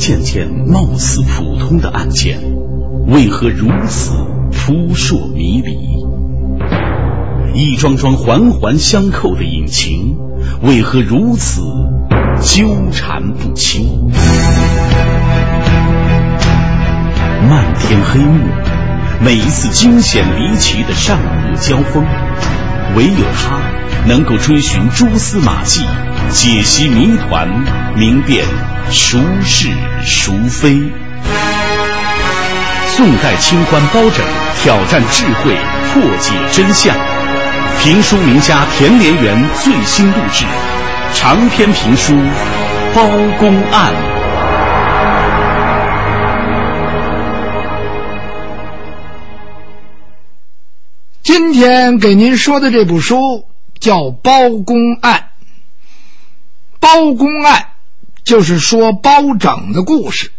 件件貌似普通的案件，为何如此扑朔迷离？一桩桩环环相扣的隐情，为何如此纠缠不清？漫天黑幕，每一次惊险离奇的善恶交锋，唯有他能够追寻蛛丝马迹，解析谜团，明辨孰是孰非。宋代清官包拯挑战智慧，破解真相。评书名家田连元最新录制长篇评书《包公案》。 今天给您说的这部书叫《包公案》。包公案就是说包拯的故事。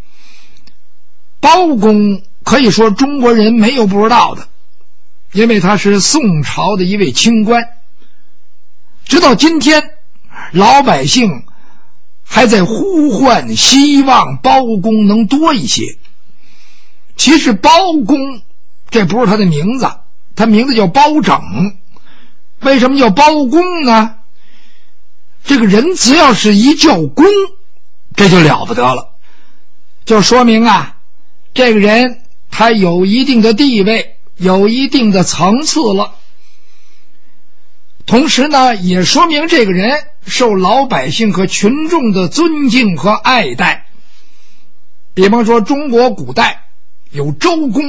包公可以说中国人没有不知道的，因为他是宋朝的一位清官。直到今天，老百姓还在呼唤，希望包公能多一些。其实包公这不是他的名字，他名字叫包拯。为什么叫包公呢？这个人只要是一叫公，这就了不得了，就说明这个人他有一定的地位，有一定的层次了。同时呢，也说明这个人受老百姓和群众的尊敬和爱戴。比方说中国古代有周公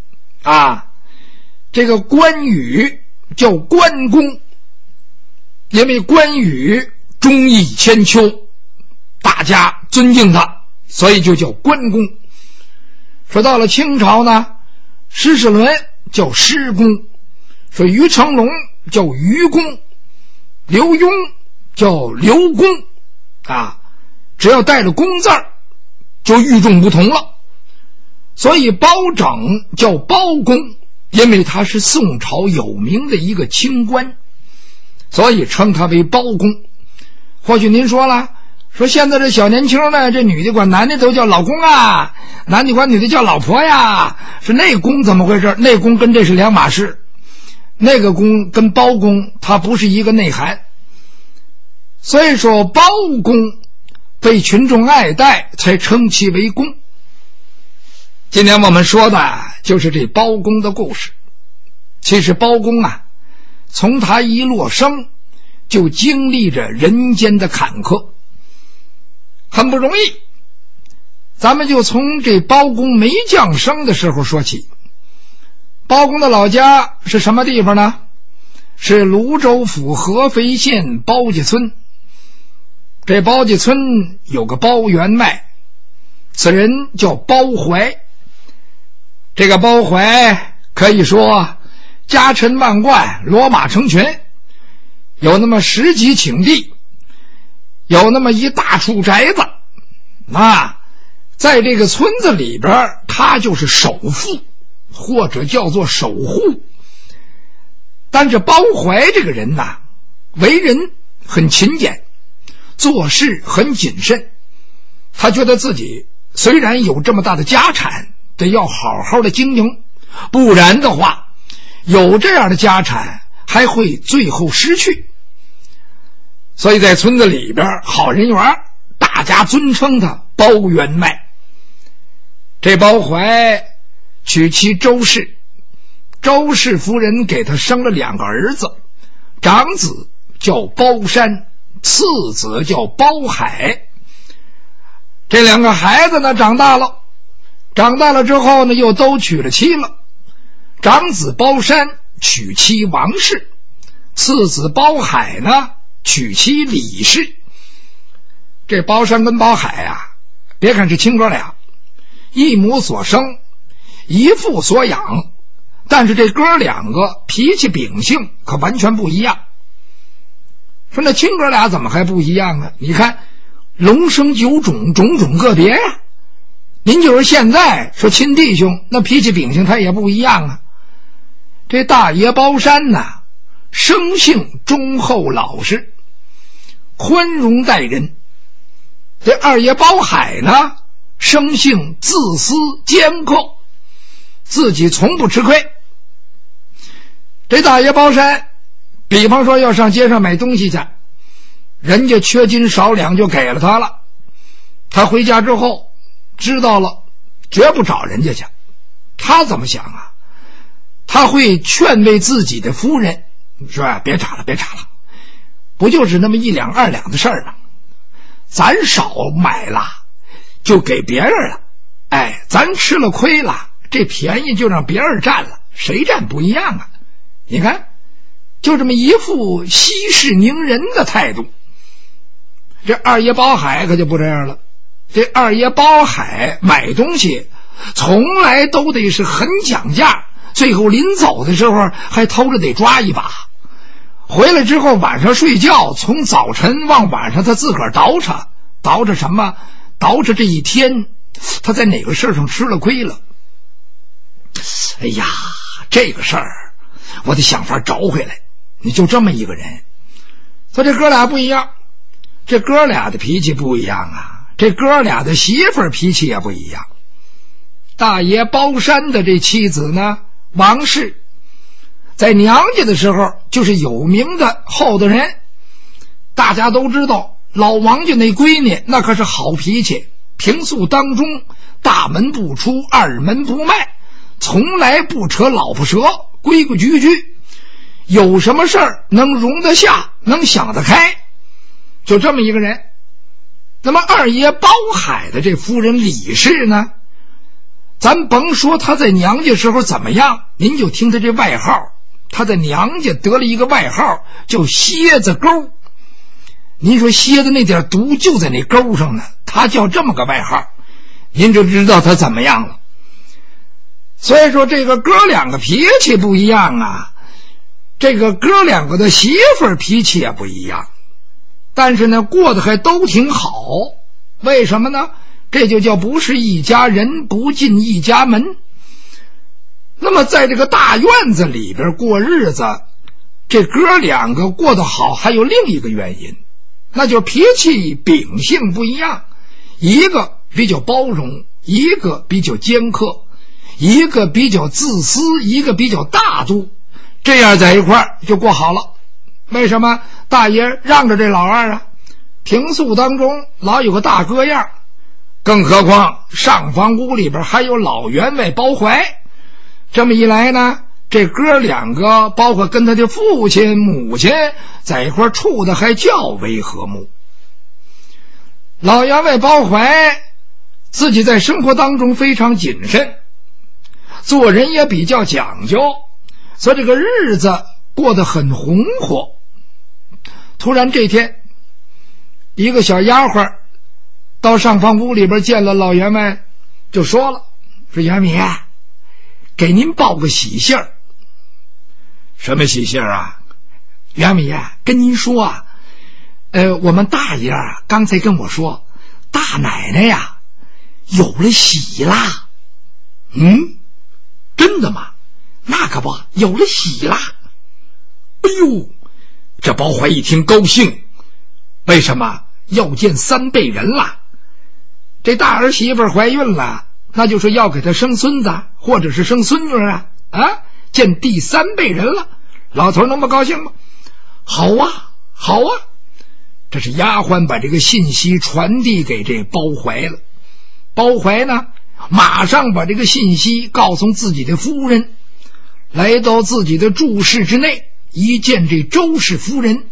这个关羽叫关公，因为关羽忠义千秋，大家尊敬他，所以就叫关公。说到了清朝呢，施世纶叫施公，说于成龙叫于公，刘墉叫刘公只要带着公字就与众不同了。所以包拯叫包公，因为他是宋朝有名的一个清官，所以称他为包公。或许您说了，说现在这小年轻呢，这女的管男的都叫老公男的管女的叫老婆是那公怎么回事？那公跟这是两码事，那个公跟包公它不是一个内涵。所以说包公被群众爱戴，才称其为公。今天我们说的就是这包公的故事。其实包公从他一落生就经历着人间的坎坷，很不容易。咱们就从这包公没降生的时候说起。包公的老家是什么地方呢？是泸州府合肥县包家村。这包家村有个包员外，此人叫包怀。这个包怀可以说家臣万贯，骡马成群，有那么10几顷地，有那么一大处宅子在这个村子里边他就是首富，或者叫做守护。但是包怀这个人为人很勤俭，做事很谨慎。他觉得自己虽然有这么大的家产，得要好好的经营，不然的话有这样的家产还会最后失去。所以在村子里边好人缘，大家尊称他包员外。这包怀娶妻周氏，周氏夫人给他生了2个儿子，长子叫包山，次子叫包海。这2个孩子呢长大了之后呢，又都娶了妻了。长子包山娶妻王氏，次子包海呢娶妻李氏。这包山跟包海别看是亲哥俩，一母所生，一父所养，但是这哥2个脾气秉性可完全不一样。说那亲哥俩怎么还不一样呢？你看龙生九种，种种个别您就是现在说亲弟兄，那脾气秉性他也不一样这大爷包山生性忠厚老实，宽容待人。这二爷包海呢， 生性自私尖刻，自己从不吃亏。这大爷包山，比方说要上街上买东西去，人家缺斤少两就给了他了，他回家之后知道了绝不找人家去。他怎么想啊？他会劝慰自己的夫人，说别查了，不就是那么1两2两的事儿吗？咱少买了就给别人了，咱吃了亏了，这便宜就让别人占了，谁占不一样啊？你看，就这么一副息事宁人的态度。这二爷包海可就不这样了，这二爷包海买东西从来都得是很讲价，最后临走的时候还偷着得抓一把。回来之后晚上睡觉，从早晨往晚上他自个儿倒饬什么？倒饬这一天他在哪个事上吃了亏了。哎呀，这个事儿我得想法找回来。你就这么一个人，说这哥俩不一样，这哥俩的脾气不一样啊，这哥俩的媳妇儿脾气也不一样。大爷包山的这妻子呢，王氏，在娘家的时候就是有名的厚道人，大家都知道老王家那闺女那可是好脾气，平素当中大门不出二门不迈，从来不扯老婆舌，规规矩矩，有什么事儿能容得下，能想得开，就这么一个人。那么二爷包海的这夫人李氏呢，咱甭说他在娘家时候怎么样，您就听他这外号，他在娘家得了一个外号叫蝎子钩。您说蝎子那点毒就在那钩上呢，他叫这么个外号，您就知道他怎么样了。所以说这个哥两个脾气不一样啊，这个哥两个的媳妇儿脾气也不一样，但是呢过得还都挺好。为什么呢？这就叫不是一家人不进一家门。那么在这个大院子里边过日子，这哥两个过得好还有另一个原因，那就是脾气秉性不一样，一个比较包容，一个比较尖刻，一个比较自私，一个比较大度，这样在一块儿就过好了。为什么？大爷让着这老二啊，平素当中老有个大哥样，更何况上房屋里边还有老员外包怀，这么一来呢，这哥两个包括跟他的父亲母亲在一块处的还较为和睦。老员外包怀自己在生活当中非常谨慎，做人也比较讲究，所以这个日子过得很红火。突然这天，一个小丫鬟到上房屋里边见了老员外，就说了，说元米，给您报个喜信儿。什么喜信儿啊？元米跟您说啊，我们大爷刚才跟我说，大奶奶呀有了喜啦。真的吗？那可不，有了喜啦。哎呦，这包怀一听高兴，为什么？要见3辈人了。这大儿媳妇怀孕了，那就是要给她生孙子或者是生孙女啊，见第3辈人了，老头能不高兴吗？好啊好啊，这是丫鬟把这个信息传递给这包怀了。包怀呢马上把这个信息告诉自己的夫人，来到自己的住室之内，一见这周氏夫人，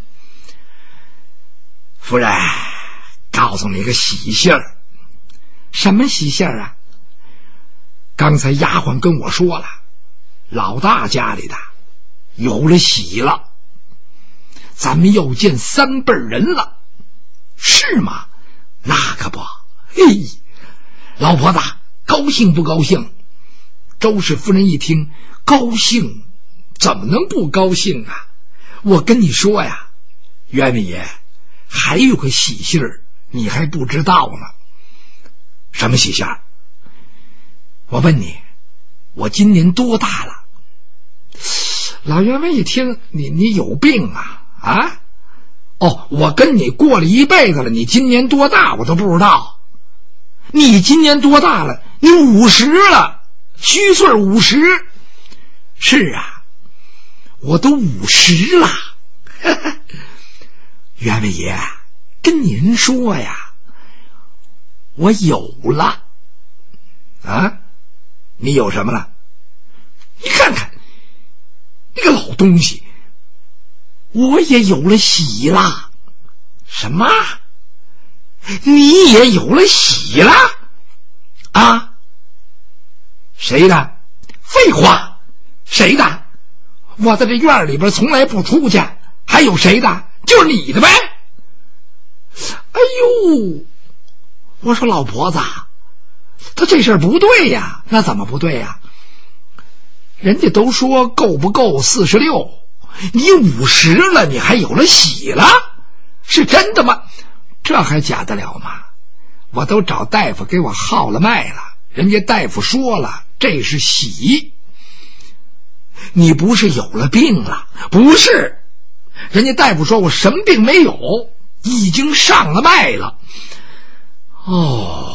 夫人，告诉你一个喜信儿。什么喜信儿啊？刚才丫鬟跟我说了，老大家里的有了喜了，咱们要见3辈人了。是吗？那可不。嘿，老婆子高兴不高兴？周氏夫人一听，高兴，怎么能不高兴啊？我跟你说呀，元伟爷还有个喜信儿，你还不知道呢。什么喜信儿？我问你，我今年多大了？老员外一听，你有病啊？我跟你过了一辈子了，你今年多大我都不知道。 你今年多大了？你50了，虚岁50。是啊，我都50了。员外爷，跟您说呀，我有了。啊，你有什么了？你看看那个老东西，我也有了喜了。什么？你也有了喜了？啊？谁的？废话，谁的？我在这院里边从来不出去，还有谁的？就是你的呗。哎呦，我说老婆子，他这事儿不对呀。那怎么不对呀？人家都说够不够46，你50了，你还有了喜了，是真的吗？这还假得了吗？我都找大夫给我号了脉了，人家大夫说了，这是喜。你不是有了病了？不是，人家大夫说我什么病没有，已经上了脉了。哦，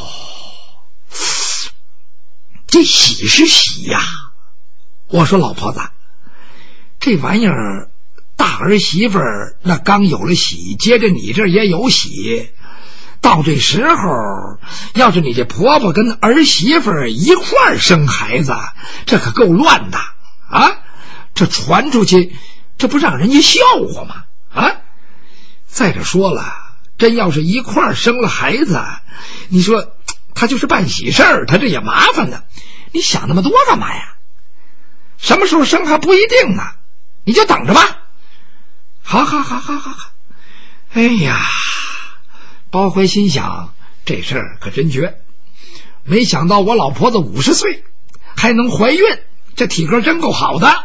这喜是喜呀。我说老婆子，这玩意儿大儿媳妇儿那刚有了喜，接着你这儿也有喜，到这时候要是你这婆婆跟儿媳妇儿一块儿生孩子，这可够乱的啊！这传出去，这不让人家笑话吗？啊！再者说了，真要是一块儿生了孩子，你说他就是办喜事儿，他这也麻烦呢。你想那么多干嘛呀？什么时候生还不一定呢，你就等着吧。好。哎呀，包怀心想，这事儿可真绝，没想到我老婆子50岁还能怀孕，这体格真够好的。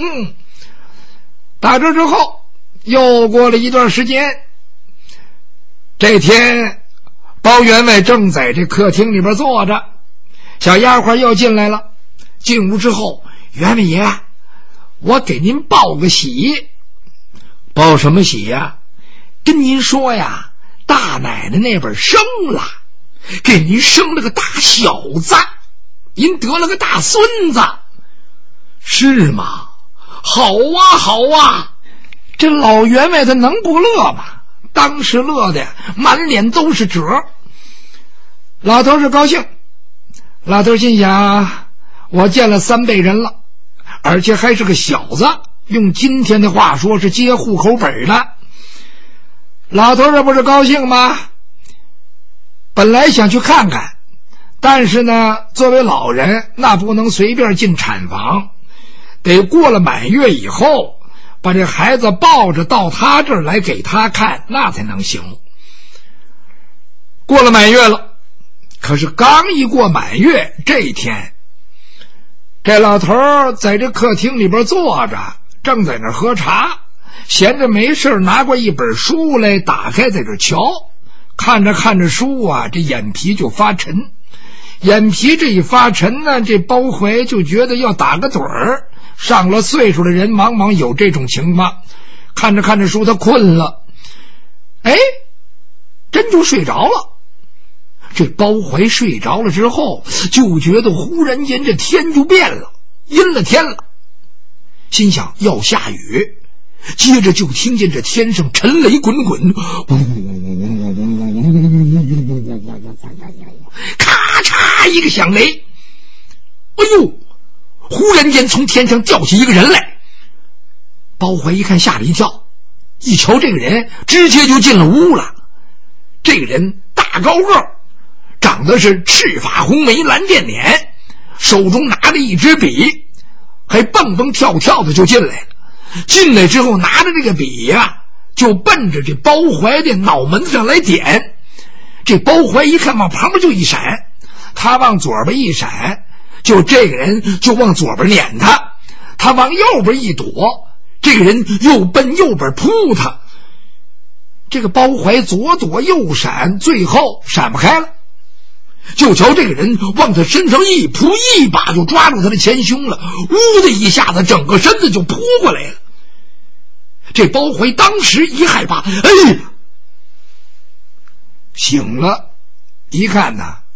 打这之后又过了一段时间，这天包员外正在这客厅里边坐着，小丫鬟又进来了。进屋之后，员外爷，我给您报个喜。报什么喜呀？跟您说呀，大奶奶那边生了，给您生了个大小子，您得了个大孙子。是吗？好啊，这老员外他能不乐吗？当时乐的满脸都是褶。老头是高兴，老头心想，我见了3辈人了，而且还是个小子，用今天的话说是接户口本的。老头这不是高兴吗？本来想去看看，但是呢，作为老人那不能随便进产房，得过了满月以后把这孩子抱着到他这儿来给他看，那才能行。过了满月了，可是刚一过满月这一天，这老头在这客厅里边坐着，正在那喝茶，闲着没事拿过一本书来，打开在这瞧，看着书啊，这眼皮就发沉。眼皮这一发沉呢，这包怀就觉得要打个盹儿。上了岁数的人往往有这种情况，看着书他困了，真就睡着了。这包怀睡着了之后，就觉得忽然间这天就变了，阴了天了，心想要下雨，接着就听见这天上沉雷滚滚，咔嚓一个响雷。哎呦，忽然间从天上掉下一个人来。包怀一看吓了一跳，一瞧这个人直接就进了屋了。这个人大高个，长得是赤发红眉蓝靛脸，手中拿着一支笔，还蹦蹦跳跳的就进来了。进来之后拿着这个笔呀，就奔着这包怀的脑门子上来点。这包怀一看往旁边就一闪，他往左边一闪，就这个人就往左边撵他，他往右边一躲，这个人又奔右边扑他。这个包怀左躲右闪，最后闪不开了，就瞧这个人往他身上一扑，一把就抓住他的前胸了，呜的一下子整个身子就扑过来了。这包怀当时一害怕，醒了，一看呢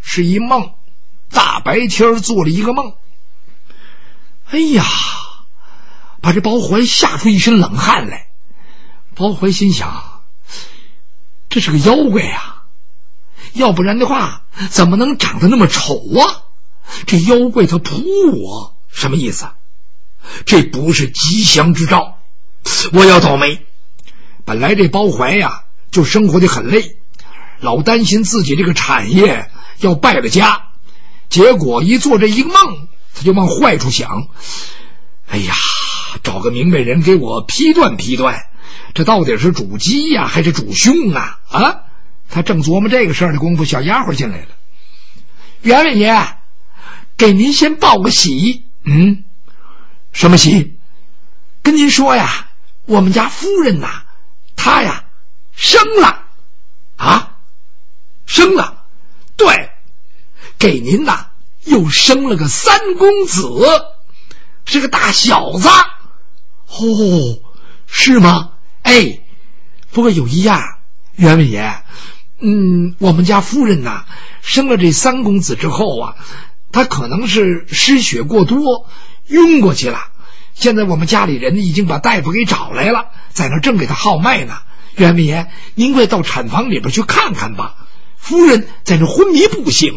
是一梦，大白天做了一个梦。哎呀，把这包怀吓出一身冷汗来。包怀心想，这是个妖怪啊，要不然的话怎么能长得那么丑啊？这妖怪他扑我，什么意思？这不是吉祥之兆，我要倒霉。本来这包怀呀就生活得很累，老担心自己这个产业要败了家，结果一做这一个梦，他就往坏处想。哎呀，找个明白人给我批断批断，这到底是主吉呀还是主凶啊？啊！他正琢磨这个事儿的功夫，小丫鬟进来了。员外爷，给您先报个喜。什么喜？跟您说呀，我们家夫人呐，她呀生了。啊，生了？对，给您呐又生了个三公子，是个大小子。哦，是吗？哎，不过有一样，员外爷，我们家夫人呐生了这三公子之后啊，她可能是失血过多晕过去了，现在我们家里人已经把大夫给找来了，在那正给他号脉呢。员外爷，您快到产房里边去看看吧，夫人在那昏迷不醒。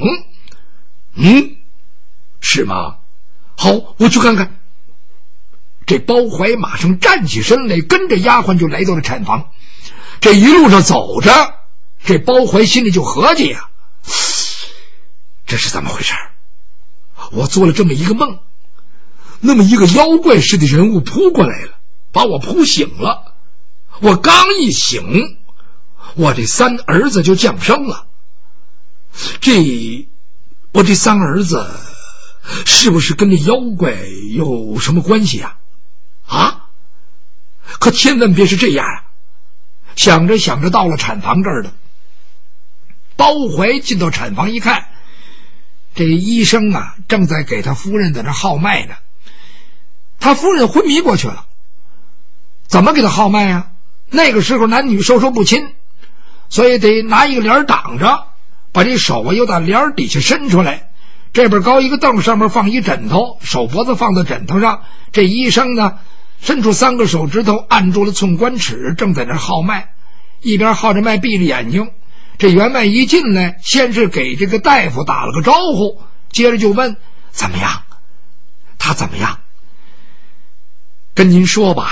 是吗？好，我去看看。这包怀马上站起身来，跟着丫鬟就来到了产房。这一路上走着，这包怀心里就合计呀，这是怎么回事？我做了这么一个梦，那么一个妖怪似的人物扑过来了，把我扑醒了。我刚一醒，我这三儿子就降生了。我这三儿子是不是跟这妖怪有什么关系呀？啊，可千万别是这样啊！想着想着，到了产房这儿了。包怀进到产房一看，这医生啊正在给他夫人在那号脉呢。他夫人昏迷过去了，怎么给他号脉啊？那个时候男女授受不亲，所以得拿一个帘挡着，把这手啊又到帘底下伸出来，这边高一个凳，上面放一枕头，手脖子放在枕头上。这医生呢伸出三个手指头按住了寸关尺，正在那号脉，一边号着脉闭着眼睛。这员外一进来，先是给这个大夫打了个招呼，接着就问怎么样。他怎么样？跟您说吧，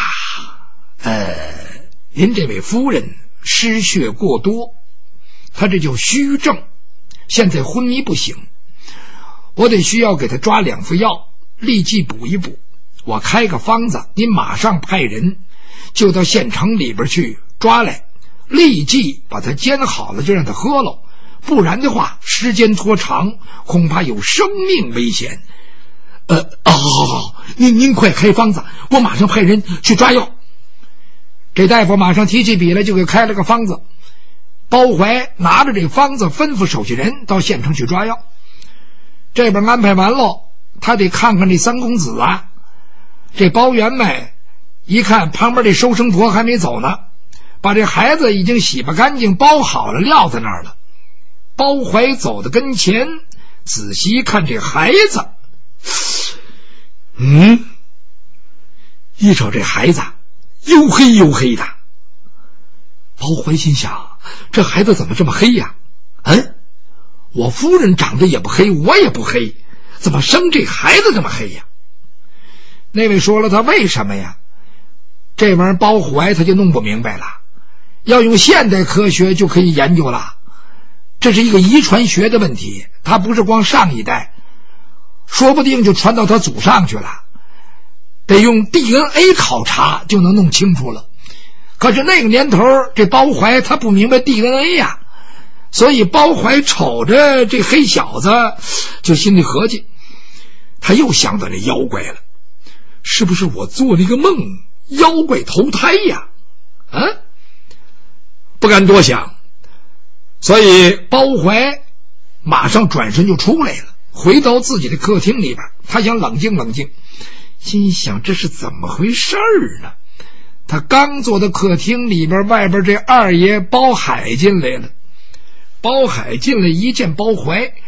您这位夫人失血过多，她这叫虚症，现在昏迷不醒，我得需要给她抓2副药，立即补一补。我开个方子，您马上派人就到县城里边去抓来，立即把它煎好了就让他喝了，不然的话时间拖长，恐怕有生命危险。好，您快开方子，我马上派人去抓药。这大夫马上提起笔来就给开了个方子。包怀拿着这方子吩咐手下人到县城去抓药。这边安排完了，他得看看这三公子啊。这包员外一看旁边这收生婆还没走呢，把这孩子已经洗不干净，包好了撂在那儿了。包怀走到跟前，仔细一看这孩子，一瞅这孩子黝黑黝黑的。包怀心想，这孩子怎么这么黑呀？我夫人长得也不黑，我也不黑，怎么生这孩子这么黑呀？那位说了他为什么呀？这玩意儿包怀他就弄不明白了，要用现代科学就可以研究了。这是一个遗传学的问题，他不是光上一代，说不定就传到他祖上去了，得用 DNA 考察就能弄清楚了。可是那个年头这包怀他不明白 DNA 呀，所以包怀瞅着这黑小子就心里合计，他又想到这妖怪了，是不是我做了一个梦，妖怪投胎呀？不敢多想，所以包怀马上转身就出来了，回到自己的客厅里边，他想冷静冷静，心想这是怎么回事呢？他刚坐到客厅里边，外边这二爷包海进来了。包海进来一见包怀，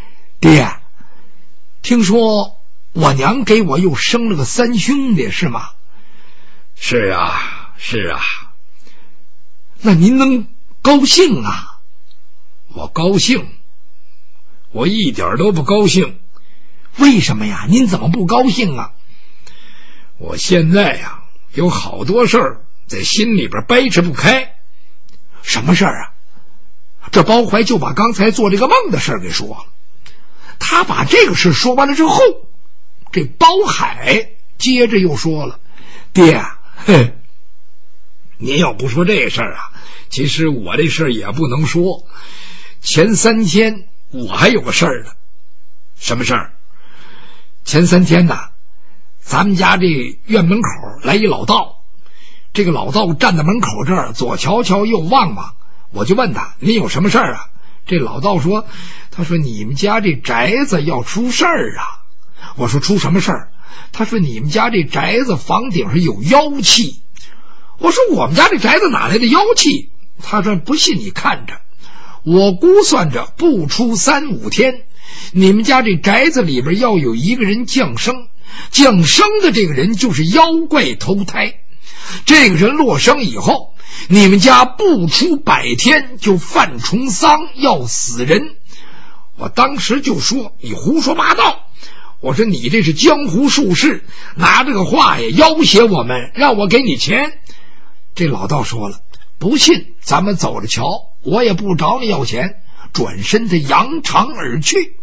爹，听说我娘给我又生了个3兄弟是吗？ 是啊，是啊。 那您能高兴啊？ 我高兴？我一点都不高兴。 为什么呀？您怎么不高兴啊？ 我现在呀，有好多事儿在心里边掰扯不开。 什么事儿啊？这包怀就把刚才做这个梦的事儿给说了。他把这个事说完了之后，这包海接着又说了：爹啊， 您要不说这事儿啊，其实我这事儿也不能说。前3天我还有个事儿呢。什么事儿？ 前3天呢，咱们家这院门口来一老道，这个老道站在门口这儿，左瞧瞧右望望。我就问他：您有什么事儿啊？这老道说：他说你们家这宅子要出事儿啊。我说出什么事儿？他说你们家这宅子房顶上有妖气。我说我们家这宅子哪来的妖气？他说不信你看着，我估算着不出3、5天，你们家这宅子里边要有一个人降生，降生的这个人就是妖怪投胎。这个人落生以后，你们家不出100天就犯重丧，要死人。我当时就说你胡说八道，我说你这是江湖术士，拿这个话呀要挟我们，让我给你钱。这老道说了，不信咱们走着瞧，我也不找你要钱，转身他扬长而去。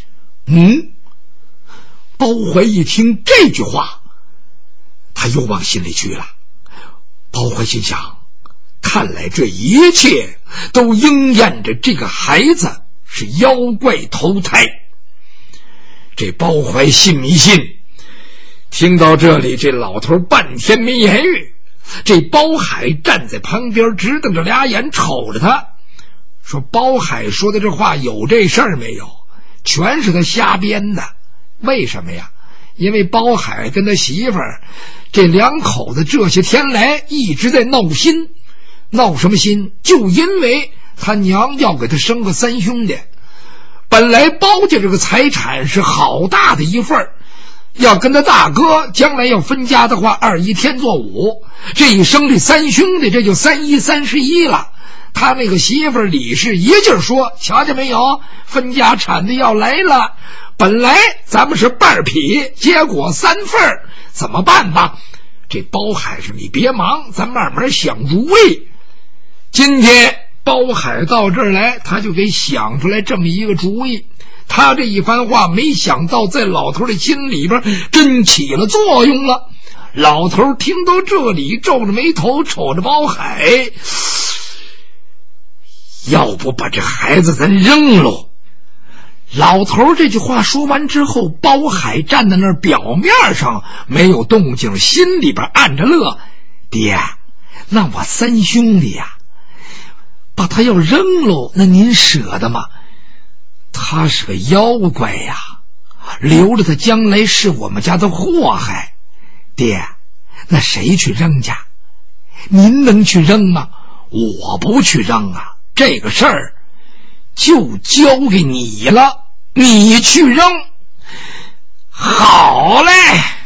包怀一听这句话，他又往心里去了。包怀心想，看来这一切都应验着这个孩子是妖怪投胎。这包怀信没信？听到这里，这老头半天没言语。这包海站在旁边直瞪着俩眼瞅着他，说包海说的这话有这事儿没有？全是他瞎编的。为什么呀？因为包海跟他媳妇儿这2口子这些天来一直在闹心。闹什么心？就因为他娘要给他生个3兄弟。本来包家这个财产是好大的一份儿，要跟他大哥将来要分家的话，2一天作5，这一生这3兄弟，这就3、1、31了。他那个媳妇李氏一劲儿说，瞧见没有，分家产的要来了，本来咱们是半匹，结果3份，怎么办吧？这包海是你别忙，咱慢慢想主意。今天包海到这儿来，他就给想出来这么一个主意。他这一番话没想到在老头的心里边真起了作用了。老头听到这里皱着眉头瞅着包海，要不把这孩子咱扔喽。老头这句话说完之后，包海站在那儿，表面上没有动静，心里边暗着乐。爹，那我3兄弟呀，把他要扔喽，那您舍得吗？他是个妖怪呀，留着他将来是我们家的祸害。爹，那谁去扔去？您能去扔吗？我不去扔啊，这个事儿就交给你了，你去扔。好嘞。